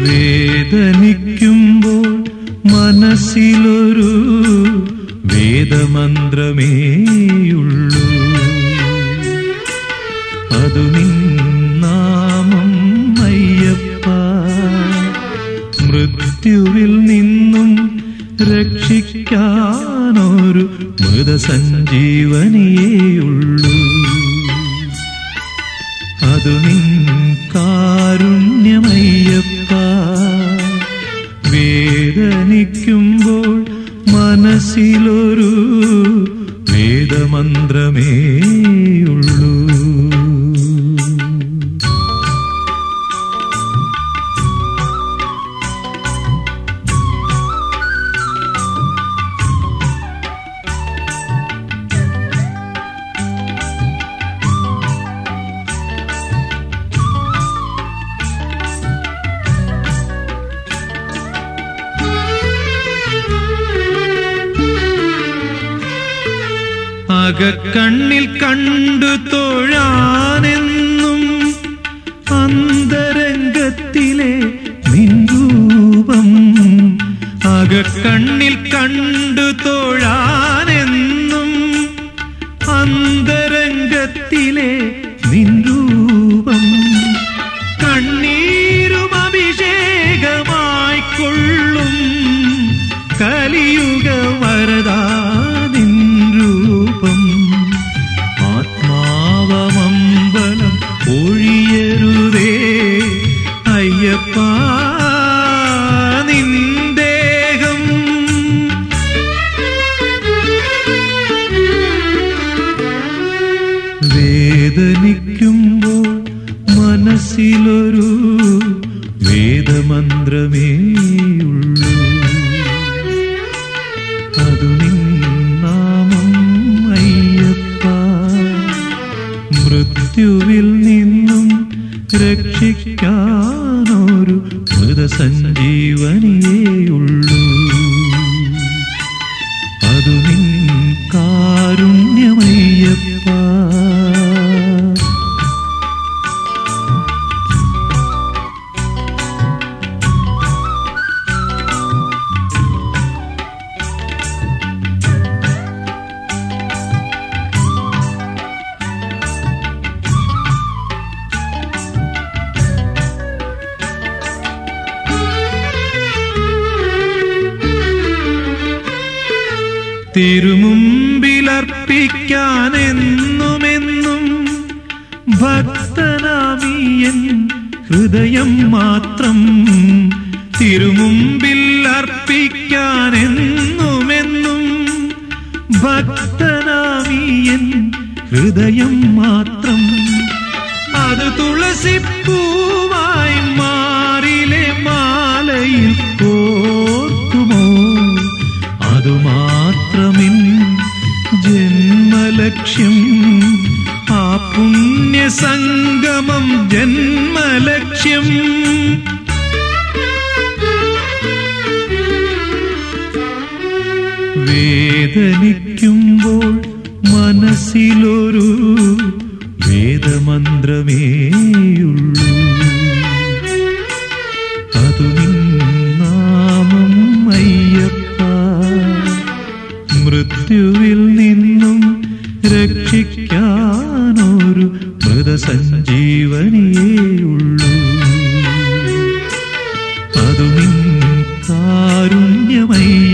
വേദനിക്കുമ്പോൾ മനസ്സിലൊരു വേദമന്ത്രമേയുള്ളൂ, അതു നിൻ നാമം അയ്യപ്പ. മൃത്യുവിൽ നിന്നും രക്ഷിക്കാനൊരു മൃതസഞ്ജീവനിയേയുള്ളൂ, അതു നിൻ കാരുണ്യമയ്യപ്പ. വേദനിക്കുമ്പോൾ മനസ്സിലൊരു വേദമന്ത്രമേയുള്ളൂ. അകക്കണ്ണിൽ കണ്ടു തൊഴാനെന്നും അന്തരംഗത്തിലെ നിൻരൂപം, അകക്കണ്ണിൽ കണ്ടു തൊഴാനെന്നും അന്തരംഗത്തിലെ നിൻരൂപം. കണ്ണീരും അഭിഷേകമായി കൊള്ളും കലിയുഗ വരദാ ആത്മാവമമ്പലം ഒഴിയരുതേ അയ്യപ്പ നിന്ദേഹം. വേദനിക്കുമ്പോൾ മനസ്സിലൊരു വേദമന്ത്രമേയുള്ളൂ, അതു നിൻ നാമം അയ്യപ്പ. മൃത്യുവിൽ നിന്നും രക്ഷിക്കാനൊരു മൃതസഞ്ജീവനിയേയുള്ളൂ, അതു നിൻ കാരുണ്യമയ്യപ്പ. തിരുമുമ്പിലർപ്പിക്കാനെന്നുമെന്നും ഭക്തനാമിയൻ ഹൃദയം മാത്രം. തിരുമുമ്പിൽ അർപ്പിക്കാനെന്നുമെന്നും ഭക്തനാമിയൻ ഹൃദയം മാത്രം. അത് തുളസിപ്പൂവായി മാറിലെ മാലയിൽ കോർക്കുമോ, അതുമാത്രമിൻ ജന്മലക്ഷ്യം. ആ പുണ്യസംഗമം ജന്മലക്ഷ്യം. വേദനിക്കുമ്പോൾ മനസ്സിലൊരു വേദമന്ത്രമേയുള്ളൂ, അതു നിൻ നാമം അയ്യപ്പ. മൃത്യുവിൽ നിന്നും രക്ഷിക്കാനൊരു മൃതസഞ്ജീവനിയേയുള്ളൂ, അതു നിൻ കാരുണ്യമയ്യ.